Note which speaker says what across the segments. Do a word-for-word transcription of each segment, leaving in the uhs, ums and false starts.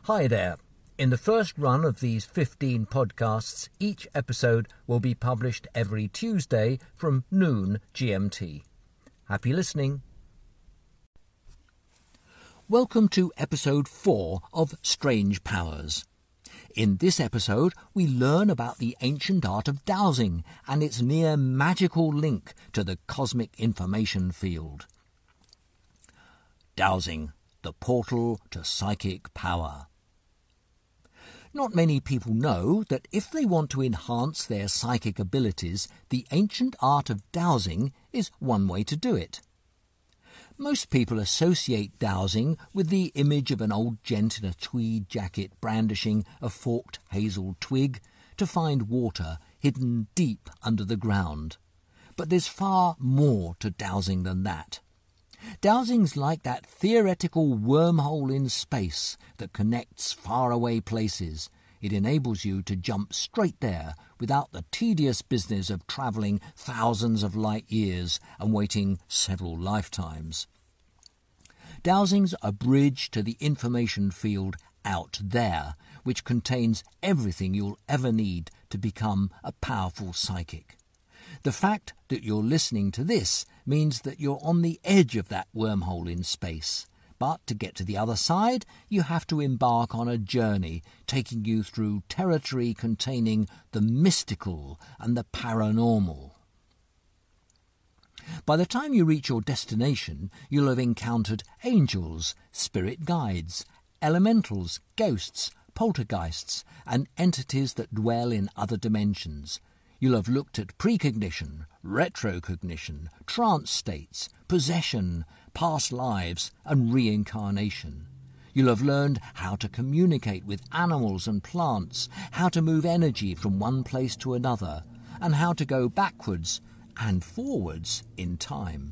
Speaker 1: Hi there. In the first run of these fifteen podcasts, each episode will be published every Tuesday from noon G M T. Happy listening. Welcome to episode four of Strange Powers. In this episode, we learn about the ancient art of dowsing and its near magical link to the cosmic information field. Dowsing, the portal to psychic power. Not many people know that if they want to enhance their psychic abilities, the ancient art of dowsing is one way to do it. Most people associate dowsing with the image of an old gent in a tweed jacket brandishing a forked hazel twig to find water hidden deep under the ground. But there's far more to dowsing than that. Dowsing's like that theoretical wormhole in space that connects faraway places. It enables you to jump straight there without the tedious business of travelling thousands of light years and waiting several lifetimes. Dowsing's a bridge to the information field out there, which contains everything you'll ever need to become a powerful psychic. The fact that you're listening to this means that you're on the edge of that wormhole in space. But to get to the other side, you have to embark on a journey taking you through territory containing the mystical and the paranormal. By the time you reach your destination, you'll have encountered angels, spirit guides, elementals, ghosts, poltergeists, and entities that dwell in other dimensions. You'll have looked at precognition, retrocognition, trance states, possession, past lives, and reincarnation. You'll have learned how to communicate with animals and plants, how to move energy from one place to another, and how to go backwards and forwards in time.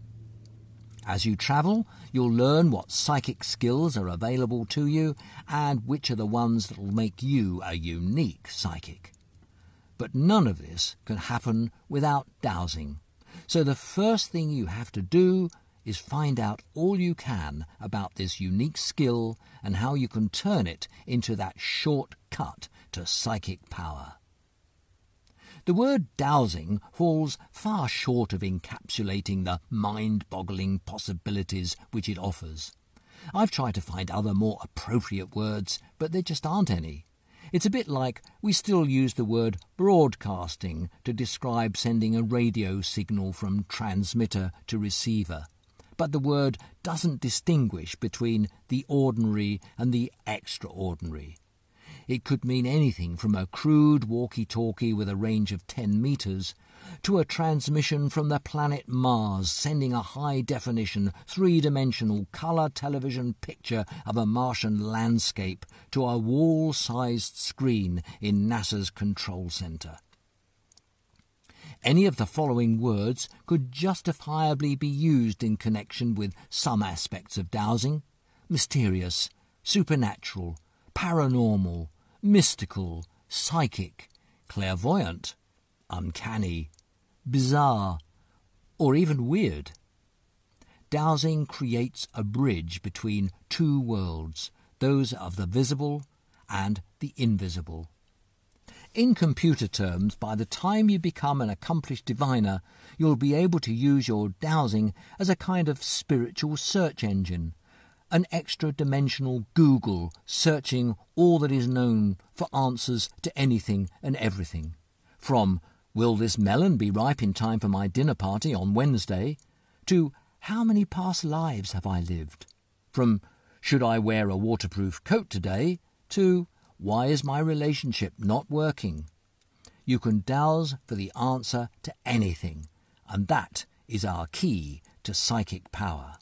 Speaker 1: As you travel, you'll learn what psychic skills are available to you and which are the ones that will make you a unique psychic. But none of this can happen without dowsing. So the first thing you have to do is find out all you can about this unique skill and how you can turn it into that shortcut to psychic power. The word dowsing falls far short of encapsulating the mind-boggling possibilities which it offers. I've tried to find other more appropriate words, but there just aren't any. It's a bit like we still use the word broadcasting to describe sending a radio signal from transmitter to receiver. But the word doesn't distinguish between the ordinary and the extraordinary. It could mean anything from a crude walkie-talkie with a range of ten metres to a transmission from the planet Mars sending a high-definition, three-dimensional colour television picture of a Martian landscape to a wall-sized screen in NASA's control centre. Any of the following words could justifiably be used in connection with some aspects of dowsing: mysterious, supernatural, paranormal, mystical, psychic, clairvoyant, uncanny, bizarre, or even weird. Dowsing creates a bridge between two worlds, those of the visible and the invisible. In computer terms, by the time you become an accomplished diviner, you'll be able to use your dowsing as a kind of spiritual search engine, an extra-dimensional Google searching all that is known for answers to anything and everything. From, will this melon be ripe in time for my dinner party on Wednesday, to, how many past lives have I lived? From, should I wear a waterproof coat today, to, why is my relationship not working? You can dowse for the answer to anything, and that is our key to psychic power.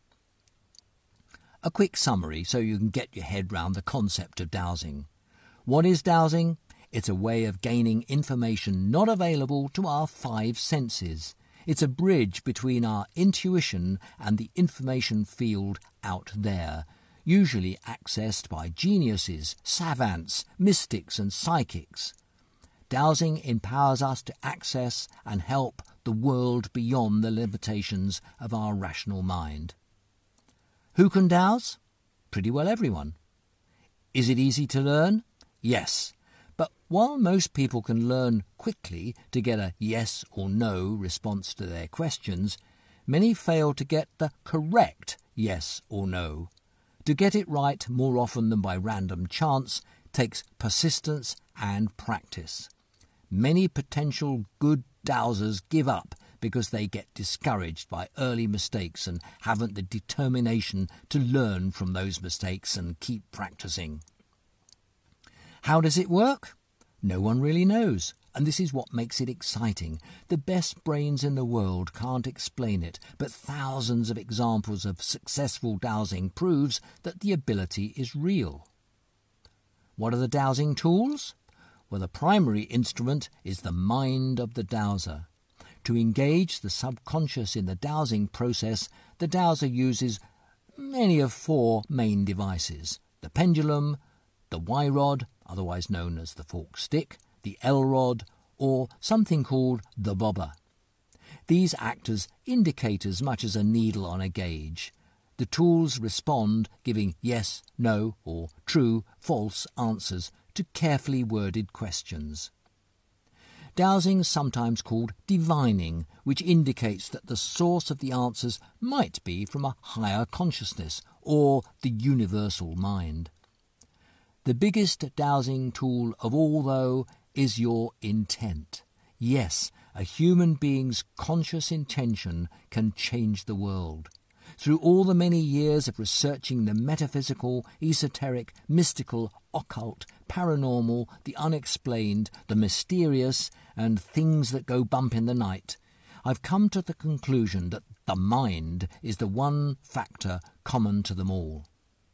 Speaker 1: A quick summary so you can get your head round the concept of dowsing. What is dowsing? It's a way of gaining information not available to our five senses. It's a bridge between our intuition and the information field out there, usually accessed by geniuses, savants, mystics and psychics. Dowsing empowers us to access and help the world beyond the limitations of our rational mind. Who can dowse? Pretty well everyone. Is it easy to learn? Yes. But while most people can learn quickly to get a yes or no response to their questions, many fail to get the correct yes or no. To get it right more often than by random chance takes persistence and practice. Many potential good dowsers give up because they get discouraged by early mistakes and haven't the determination to learn from those mistakes and keep practicing. How does it work? No one really knows, and this is what makes it exciting. The best brains in the world can't explain it, but thousands of examples of successful dowsing proves that the ability is real. What are the dowsing tools? Well, the primary instrument is the mind of the dowser. To engage the subconscious in the dowsing process, the dowser uses many of four main devices: the pendulum, the Y-rod, otherwise known as the fork stick, the L-rod, or something called the bobber. These act as indicators much as a needle on a gauge. The tools respond, giving yes, no, or true, false answers to carefully worded questions. Dowsing is sometimes called divining, which indicates that the source of the answers might be from a higher consciousness or the universal mind. The biggest dowsing tool of all, though, is your intent. Yes, a human being's conscious intention can change the world. Through all the many years of researching the metaphysical, esoteric, mystical, occult, paranormal, the unexplained, the mysterious, and things that go bump in the night, I've come to the conclusion that the mind is the one factor common to them all.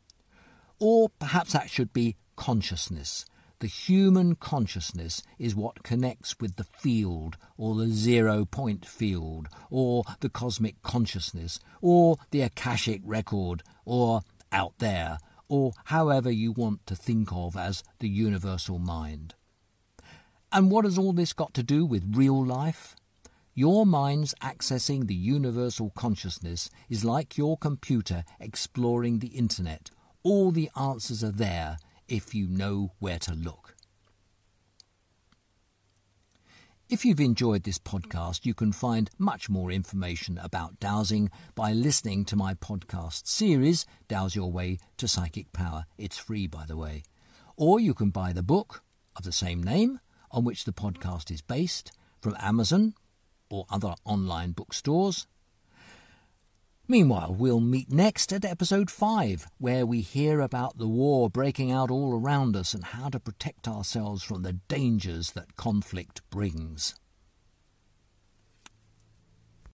Speaker 1: Or perhaps that should be consciousness. The human consciousness is what connects with the field, or the zero-point field, or the cosmic consciousness, or the Akashic record, or out there, or however you want to think of as the universal mind. And what has all this got to do with real life? Your mind's accessing the universal consciousness is like your computer exploring the internet. All the answers are there if you know where to look. If you've enjoyed this podcast, you can find much more information about dowsing by listening to my podcast series, Dowse Your Way to Psychic Power. It's free, by the way. Or you can buy the book of the same name, on which the podcast is based, from Amazon or other online bookstores. Meanwhile, we'll meet next at episode five, where we hear about the war breaking out all around us and how to protect ourselves from the dangers that conflict brings.